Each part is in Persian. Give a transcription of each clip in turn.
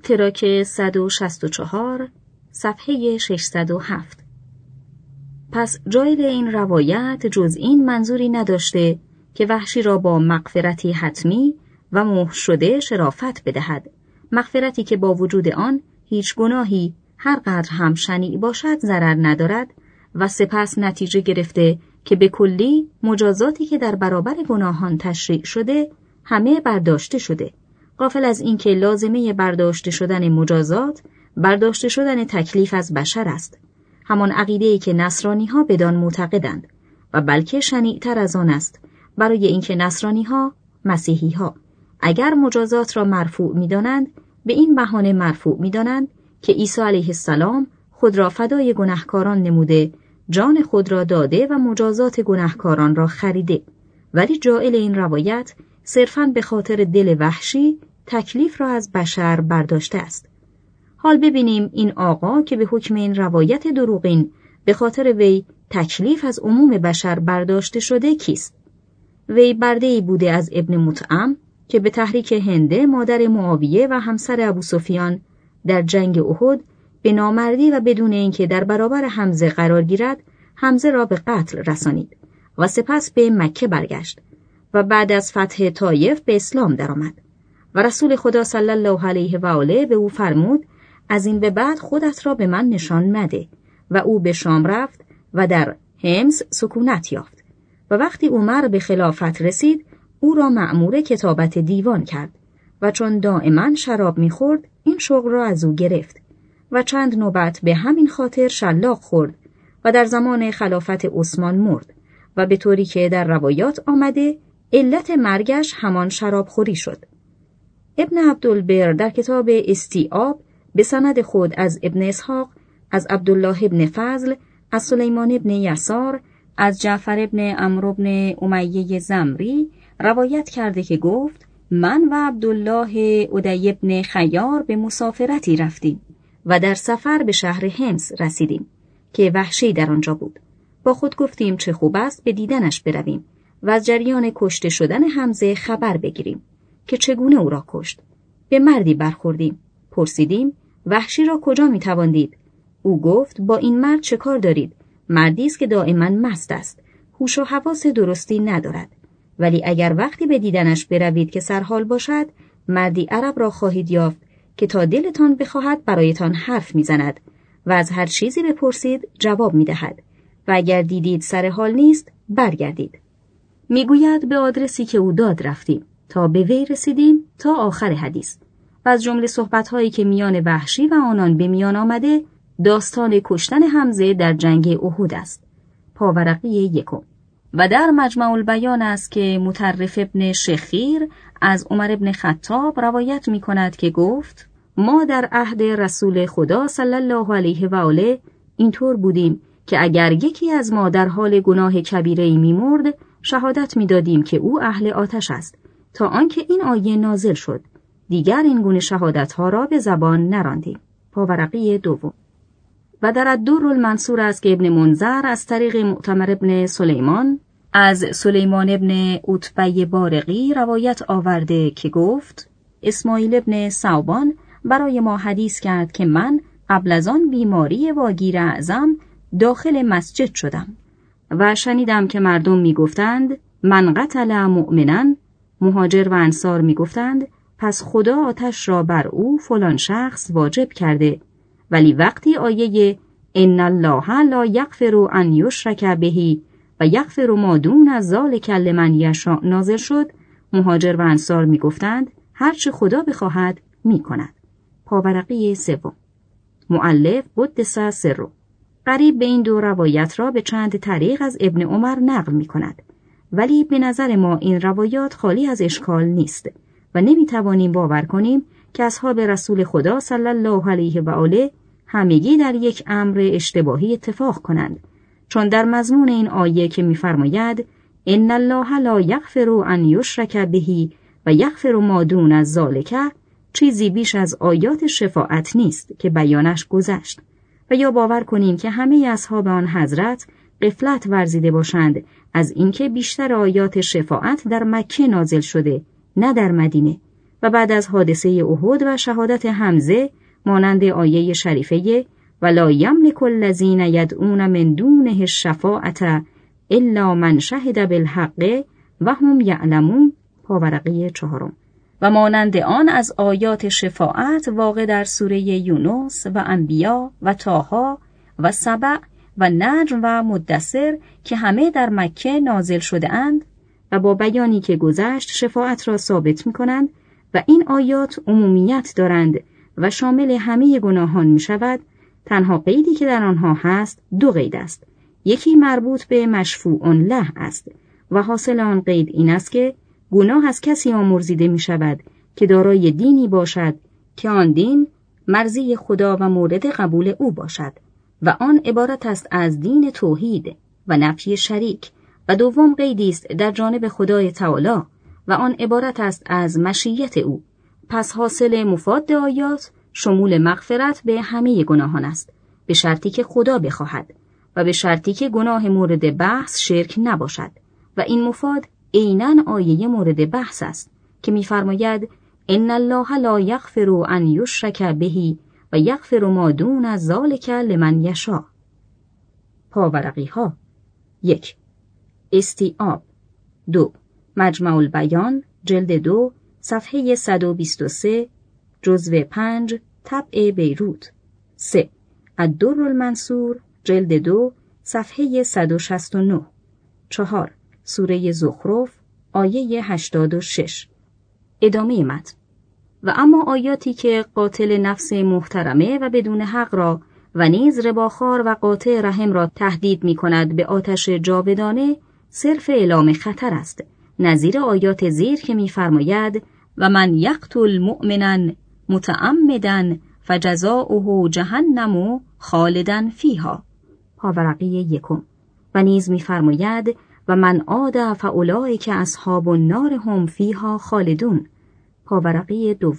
تراک 164 صفحه 607. پس جایل این روایت جز این منظوری نداشته که وحشی را با مغفرتی حتمی و مهر شده شرافت بدهد، مغفرتی که با وجود آن هیچ گناهی هر قدر هم شنیع باشد ضرر ندارد، و سپس نتیجه گرفته که به کلی مجازاتی که در برابر گناهان تشریع شده همه برداشته شده، غافل از اینکه لازمه برداشته شدن مجازات برداشته شدن تکلیف از بشر است، همان عقیده‌ای که نصرانی‌ها بدان معتقدند و بلکه شنیع‌تر از آن است، برای اینکه نصرانی‌ها، مسیحی‌ها اگر مجازات را مرفوع می‌دانند به این بهانه مرفوع می‌دانند که عیسی علیه السلام خود را فدای گناهکاران نموده، جان خود را داده و مجازات گناهکاران را خریده، ولی جائل این روایت صرفاً به خاطر دل وحشی تکلیف را از بشر برداشته است. حال ببینیم این آقا که به حکم این روایت دروغین به خاطر وی تکلیف از عموم بشر برداشته شده کیست؟ وی برده‌ای بوده از ابن مطعم که به تحریک هنده مادر معاویه و همسر ابوسفیان در جنگ احد به نامردی و بدون اینکه در برابر حمزه قرار گیرد حمزه را به قتل رسانید و سپس به مکه برگشت و بعد از فتح طایف به اسلام درآمد و رسول خدا صلی الله علیه و آله به او فرمود از این به بعد خودت را به من نشان مده، و او به شام رفت و در حمص سکونت یافت و وقتی عمر به خلافت رسید او را مأمور کتابت دیوان کرد و چون دائما شراب می‌خورد این شغل را از او گرفت و چند نوبت به همین خاطر شلاق خورد و در زمان خلافت عثمان مرد و به طوری که در روایات آمده علت مرگش همان شرابخوری شد. ابن عبدالبر در کتاب استیعاب به سند خود از ابن اسحاق، از عبدالله ابن فضل، از سلیمان ابن یسار، از جعفر ابن عمرو ابن امیه زمری روایت کرده که گفت من و عبدالله عدی ابن خیار به مسافرتی رفتیم و در سفر به شهر حمص رسیدیم که وحشی در آنجا بود. با خود گفتیم چه خوب است به دیدنش برویم و از جریان کشته شدن حمزه خبر بگیریم که چگونه او را کشت. به مردی برخوردیم، پرسیدیم وحشی را کجا میتوان دید؟ او گفت با این مرد چه کار دارید؟ مردی است که دائما مست است، هوش و حواس درستی ندارد، ولی اگر وقتی به دیدنش بروید که سرحال باشد، مردی عرب را خواهید یافت که تا دلتان بخواهد برایتان حرف میزند و از هر چیزی بپرسید جواب میدهد و اگر دیدید سر حال نیست برگردید. میگوید به آدرسی که او داد رفتیم تا به وی رسیدیم تا آخر حدیث و از جمله صحبت‌هایی که میان وحشی و آنان به میان آمده داستان کشتن حمزه در جنگ احد است. پاورقی 1. و در مجمع البیان است که مطرف ابن شخیر از عمر ابن خطاب روایت می کند که گفت ما در عهد رسول خدا صلی الله علیه و آله اینطور بودیم که اگر یکی از ما در حال گناه کبیره‌ای می‌مرد شهادت می‌دادیم که او اهل آتش است تا آنکه این آیه نازل شد، دیگر این گونه شهادت‌ها را به زبان نراندیم. پاورقی 2. و در الدر المنصور است که ابن منذر از طریق معتمر ابن سلیمان از سلیمان ابن عتبه بارقی روایت آورده که گفت اسماعیل ابن ثوبان برای ما حدیث کرد که من قبل از آن بیماری واگیر اعظم داخل مسجد شدم و شنیدم که مردم میگفتند من قتل مؤمنا، مهاجر و انصار میگفتند پس خدا آتش را بر او فلان شخص واجب کرده، ولی وقتی آیه ان الله لا یغفر ان یشرک به و یغفر ما دون ذلک لمن یشاء نازل شد، مهاجر و انصار میگفتند هرچه خدا بخواهد میکند. پاورقی 3. مؤلف قدس سره قریب به این دو روایت را به چند طریق از ابن عمر نقل میکند، ولی به نظر ما این روایات خالی از اشکال نیست و نمیتوانیم باور کنیم که اصحاب رسول خدا صلی الله علیه و آله همگی در یک امر اشتباهی اتفاق کنند، چون در مضمون این آیه که می‌فرماید ان الله لا یغفر ان یشرک به و یغفر ما دون ذلک چیزی بیش از آیات شفاعت نیست که بیانش گذشت، و یا باور کنیم که همه اصحاب آن حضرت غفلت ورزیده باشند از اینکه بیشتر آیات شفاعت در مکه نازل شده نه در مدینه، و بعد از حادثه احد و شهادت حمزه مانند آیه شریفه ولا یملک الذین یدعون من دونه الشفاعة الا من شهد بالحق و هم یعلمون پاورقی 4 و مانند آن از آیات شفاعت واقع در سوره یونس و انبیا و طه و سبع و نجم و مدثر که همه در مکه نازل شده اند و با بیانی که گذشت شفاعت را ثابت می کنند و این آیات عمومیت دارند و شامل همه گناهان می شود. تنها قیدی که در آنها هست 2 قید است. یکی مربوط به مشفوع له است و حاصل آن قید این است که گناه از کسی آمرزیده می شود که دارای دینی باشد که آن دین مرضی خدا و مورد قبول او باشد و آن عبارت است از دین توحید و نفی شریک. و دوم قیدی است در جانب خدای تعالی و آن عبارت است از مشیت او. پس حاصل مفاد آیات شمول مغفرت به همه گناهان است، به شرطی که خدا بخواهد و به شرطی که گناه مورد بحث شرک نباشد. و این مفاد عیناً آیه مورد بحث است که می‌فرماید ان الله لا یغفر ان یشرک به و یغفر ما دون ذلک لمن یشاء. پاورقی ها 1. استیعاب 2. مجمع البیان جلد 2 صفحه 123 جزو 5 طبع بیروت 3. الدر المنصور جلد 2 صفحه 169 4. سوره زخرف آیه 86. ادامه متن. و اما آیاتی که قاتل نفس محترمه و بدون حق را و نیز رباخوار و قاطع رحم را تهدید می کند به آتش جاودانه صرف اعلام خطر است، نظیر آیات زیر که می فرماید و من یقتل مؤمنا متعمدا فجزاؤه جهنم خالدا فیها پاورقی 1 و نیز می فرماید و من عاد فاولئک اصحاب النار هم فیها خالدون پاورقی 2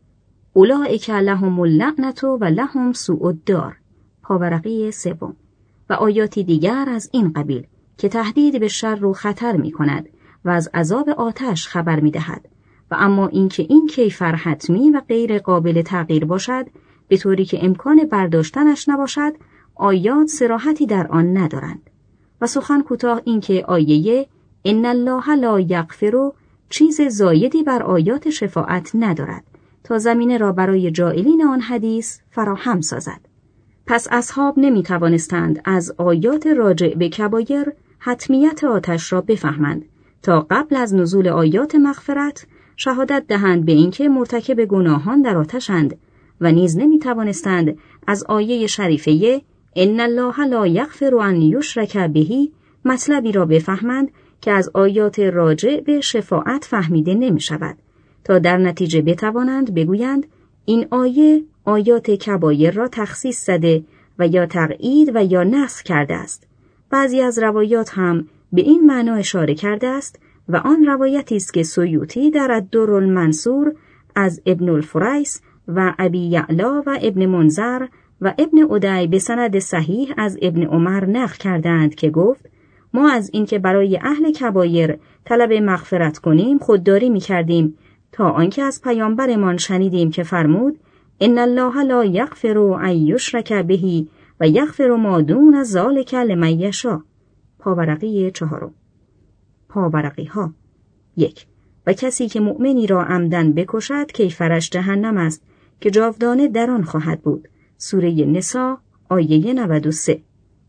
اولئک لهم اللعنة و لهم سوء الدار پاورقی 3 و آیاتی دیگر از این قبیل که تهدید به شر و خطر می کند و از عذاب آتش خبر می دهد. و اما اینکه این کیفر حتمی و غیر قابل تغییر باشد به طوری که امکان برداشتنش نباشد آیات صراحتی در آن ندارند. و سخن کوتاه اینکه آیه ان الله لا یغفر چیز زایدی بر آیات شفاعت ندارد تا زمینه را برای جائلین آن حدیث فراهم سازد. پس اصحاب نمی توانستند از آیات راجع به کبایر حتمیت آتش را بفهمند تا قبل از نزول آیات مغفرت شهادت دهند به اینکه مرتکب گناهان در آتشند و نیز نمی توانستند از آیه شریفه ان الله لا یغفر ان یشرک به مطلبی را بفهمند که از آیات راجع به شفاعت فهمیده نمی شود تا در نتیجه بتوانند بگویند این آیه آیات کبایر را تخصیص زده و یا تقیید و یا نسخ کرده است. بعضی از روایات هم به این معنا اشاره کرده است و آن روایتی است که سیوطی در الدر المنصور از ابن الفریس و ابی یعلا و ابن منذر و ابن عدی به سند صحیح از ابن عمر نقل کردند که گفت ما از اینکه برای اهل کبایر طلب مغفرت کنیم خودداری می‌کردیم تا آنکه از پیامبرمان شنیدیم که فرمود ان الله لا یغفر ان یشرک به و یغفر ما دون ذلک لمن یشاء پاورقی 4 پاورقی ها 1 و کسی که مؤمنی را عمدن بکشد کیفرش جهنم است که جاودانه در آن خواهد بود سوره نساء آیه 93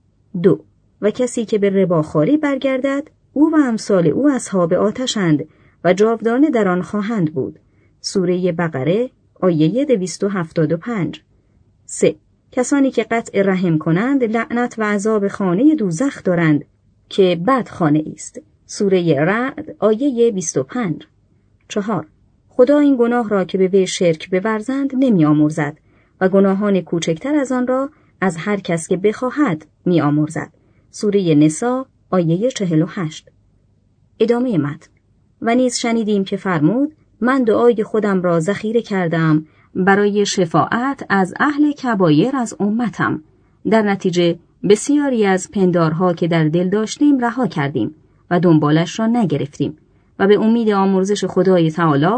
2 و کسی که به رباخواری برگردد او و امثال او اصحاب آتشند و جاودانه در آن خواهند بود سوره بقره آیه 275 3 کسانی که قطع رحم کنند لعنت و عذاب خانه دوزخ دارند که بد خانه است سوره رعد آیه 25 4 خدا این گناه را که به وی شرک بورزند نمی آمرزد و گناهان کوچکتر از آن را از هر کس که بخواهد می آمرزد سوره نساء آیه 48 ادامه متن و نیز شنیدیم که فرمود من دعای خودم را ذخیره کردم برای شفاعت از اهل کبایر از امتم در نتیجه بسیاری از پندارها که در دل داشتیم رها کردیم و دنبالش را نگرفتیم و به امید آمرزش خدای تعالی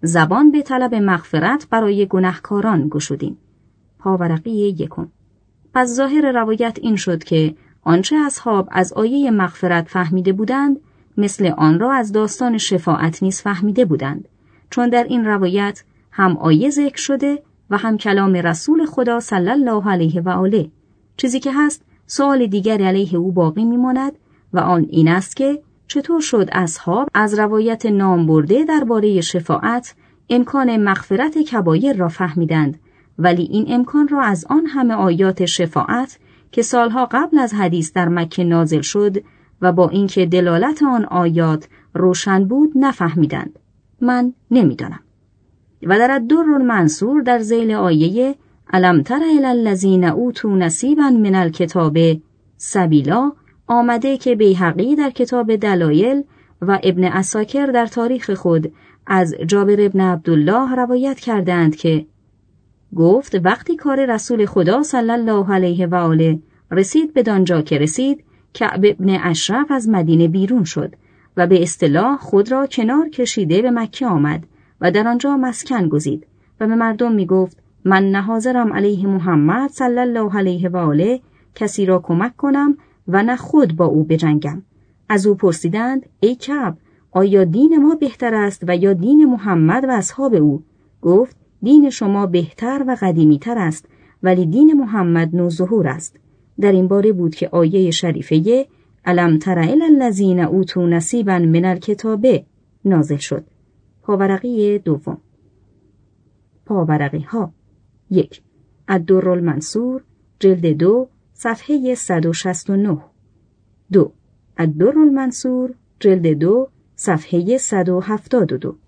زبان به طلب مغفرت برای گناهکاران گشودیم. پاورقی 1. پس ظاهر روایت این شد که آنچه اصحاب از آیه مغفرت فهمیده بودند مثل آن را از داستان شفاعت نیز فهمیده بودند، چون در این روایت هم آیه ذکر شده و هم کلام رسول خدا صلی الله علیه و آله. چیزی که هست سوال دیگری علیه او باقی میماند و آن این است که چطور شد اصحاب از روایت نام برده درباره شفاعت امکان مغفرت کبایر را فهمیدند، ولی این امکان را از آن همه آیات شفاعت که سالها قبل از حدیث در مکه نازل شد و با اینکه دلالت آن آیات روشن بود نفهمیدند. من نمیدانم. و در الدر المنصور در ذیل آیه الم تر الی الذین اوتوا نصیبا من الکتاب سبیلا آمده که بیهقی در کتاب دلایل و ابن عساکر در تاریخ خود از جابر ابن عبدالله روایت کردند که گفت وقتی کار رسول خدا صلی الله علیه و آله رسید بدانجا که رسید، کعب ابن اشرف از مدینه بیرون شد و به اصطلاح خود را کنار کشیده به مکه آمد و در آنجا مسکن گزید و به مردم می گفت من نه حاضرم علیه محمد صلی الله علیه و آله کسی را کمک کنم و نه خود با او بجنگم. از او پرسیدند ای کعب آیا دین ما بهتر است و یا دین محمد و اصحاب او؟ گفت دین شما بهتر و قدیمی تر است ولی دین محمد نوظهور است. در این باره بود که آیه شریفه الم تر الی الذین اوتوا نصیبا من الکتاب نازل شد. پاورقی 2. پاورقی ها 1. الدر المنصور جلد 2 صفحه 169. 2. الدر المنصور جلد 2 صفحه 172.